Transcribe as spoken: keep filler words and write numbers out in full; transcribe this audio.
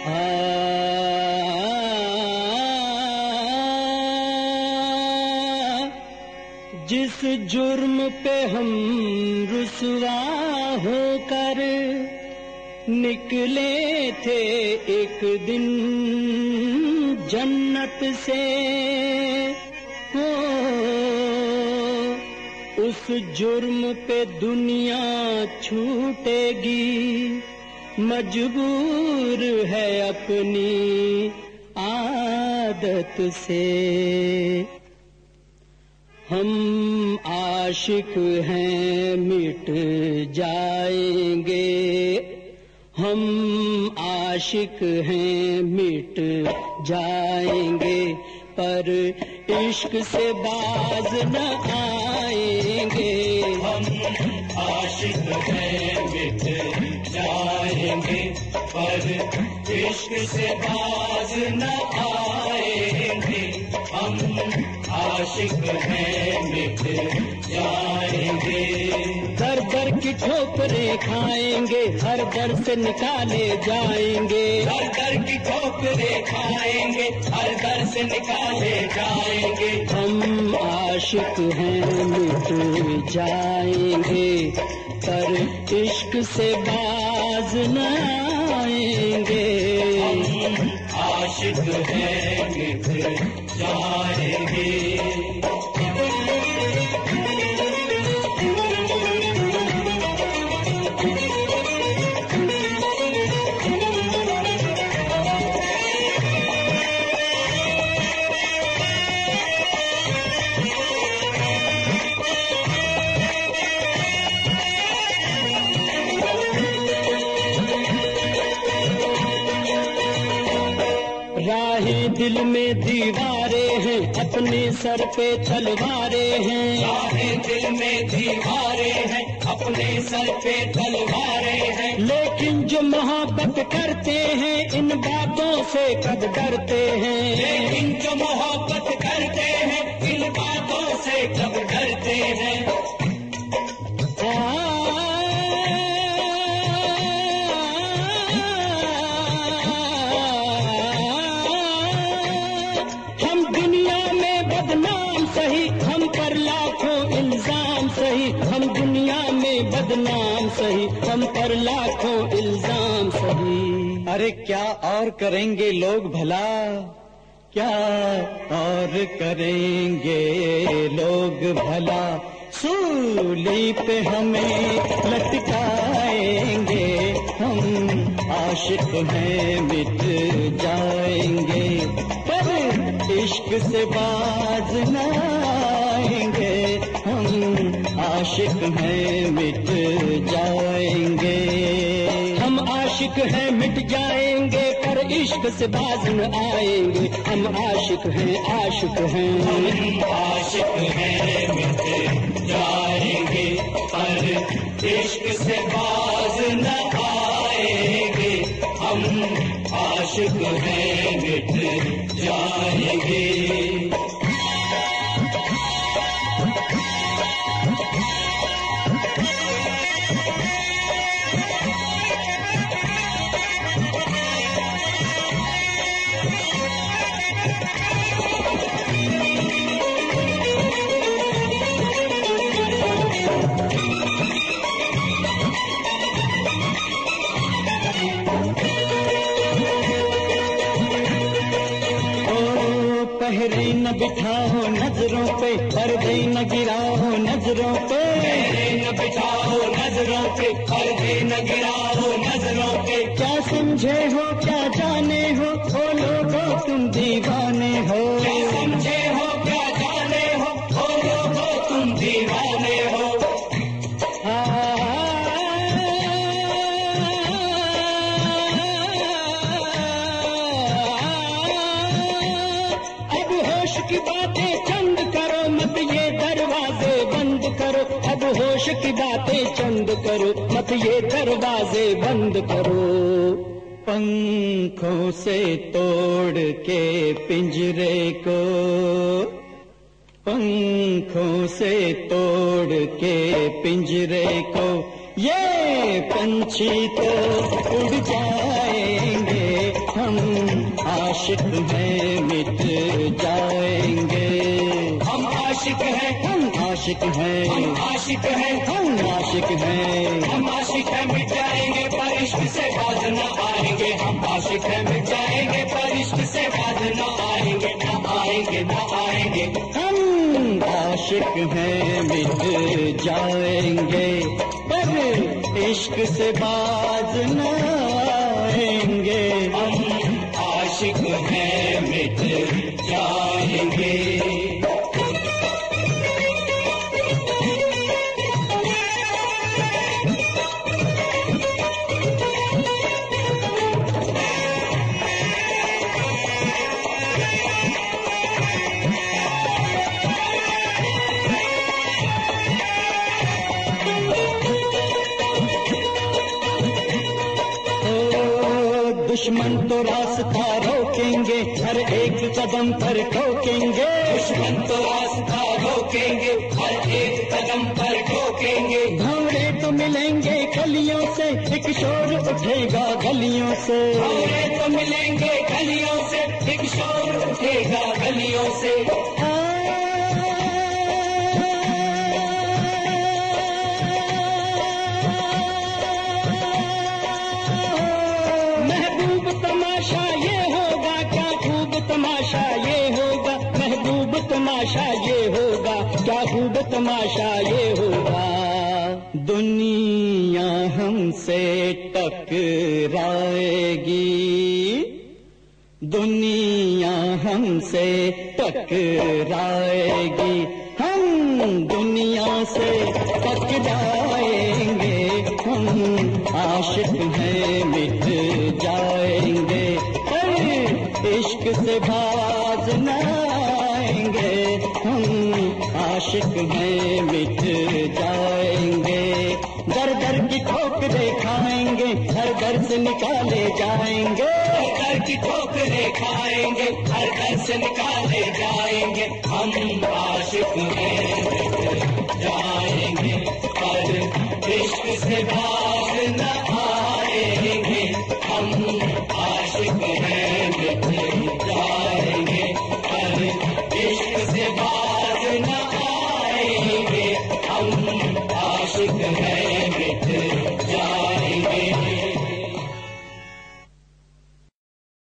जिस जुर्म पे हम रुसवा होकर निकले थे एक दिन जन्नत से, हो उस जुर्म पे दुनिया छूटेगी, मजबूर है अपनी आदत से। हम आशिक हैं मिट जाएंगे, हम आशिक हैं मिट जाएंगे, पर इश्क से बाज न आएंगे। हम आशिक हैं मिट जाएंगे, पर इश्क से बाज न आएंगे। हम आशिक हैं मिट जाएंगे। दर दर की ठोकरें खाएंगे, हर दर से निकाले जाएंगे। दर दर की ठोकरें खाएंगे, हर दर से निकाले जाएंगे। हम आशिक हैं मिट जाएंगे, पर इश्क से बाज न आएंगे। हम आशिक हैं मिट जाएंगे। राहें दिल में दीवारें हैं, अपने सर पे तलवारें हैं। राहें दिल में दीवारें हैं, अपने सर पे तलवारें हैं। लेकिन जो मोहब्बत करते हैं इन बातों से कब डरते हैं। लेकिन जो मोहब्बत करते हैं इन बातों से कब डरते हैं। हम पर लाखों इल्जाम सही, हम दुनिया में बदनाम सही, हम पर लाखों इल्जाम सही। अरे क्या और करेंगे लोग भला, क्या और करेंगे लोग भला, सूली पे हमें लटकाएंगे। हम आशिक हैं मिट जाएंगे, पर इश्क से बाज न आएंगे। हम आशिक हैं मिट जाएंगे। हम आशिक हैं मिट जाएंगे, पर इश्क से बाज न आएंगे। हम आशिक हैं आशिक हैं हम आशिक हैं मिट जाएंगे, पर इश्क से बाज न आएंगे। हम आशिक हैं मिट जाएंगे। पहरे न बिठाओ नजरों पे, पर्दे न गिराओ नजरों पे। पहरे न बिठाओ नजरों पे, पर्दे न गिराओ नजरों पे। क्या समझे हो क्या जाने हो, ओ लोगो तुम दीवाने हो। क्या समझे हो क्या जाने हो, ओ लोगो तुम दीवाने हो। की बातें चंद करो, मत ये दरवाजे बंद करो। अब होश की बातें चंद करो, मत ये दरवाजे बंद करो। पंखों से तोड़ के पिंजरे को, पंखों से तोड़ के पिंजरे को, ये पंछी तो उड़ जाएंगे। हम आशिक हैं मिट जाएंगे। हम आशिक हैं, हम आशिक हैं, हम आशिक हैं, हम आशिक हैं। हम आशिक हैं, मिट जाएंगे पर इश्क से बाज न आएंगे। हम आशिक हैं, मिट जाएंगे पर इश्क से बाज न आएंगे, न आएंगे, न आएंगे। हम आशिक हैं मिट जाएंगे पर इश्क से बाज न आएंगे। हम आशिक हैं, मिट जाएंगे। दुश्मन तो रास्ता रोकेंगे, हर एक कदम पर ठोकेंगे। दुश्मन तो रास्ता रोकेंगे, हर एक कदम पर ठोकेंगे। भंवरे तो मिलेंगे गलियों से, एक शोर उठेगा गलियों से। भंवरे तो मिलेंगे गलियों से, एक शोर उठेगा गलियों से। तमाशा ये होगा, क्या खूब तमाशा ये होगा। महबूब तमाशा ये होगा, क्या खूब तमाशा ये होगा। दुनिया हमसे टकराएगी, दुनिया हमसे टकराएगी। हम दुनिया से टकराएंगे, हम आशिक हैं मिट जाएंगे पर इश्क से बाज न आएंगे। हम आशिक हैं मिट जाएंगे, दर दर की ठोकरें खाएंगे, हर घर से निकाले जाएंगे। हर घर की ठोकरें खाएंगे, हर घर से निकाले जाएंगे। हम आशिक हैं, मिट जाएंगे पर इश्क से बाज न आएंगे। हम आशिक हैं, मिट जाएंगे।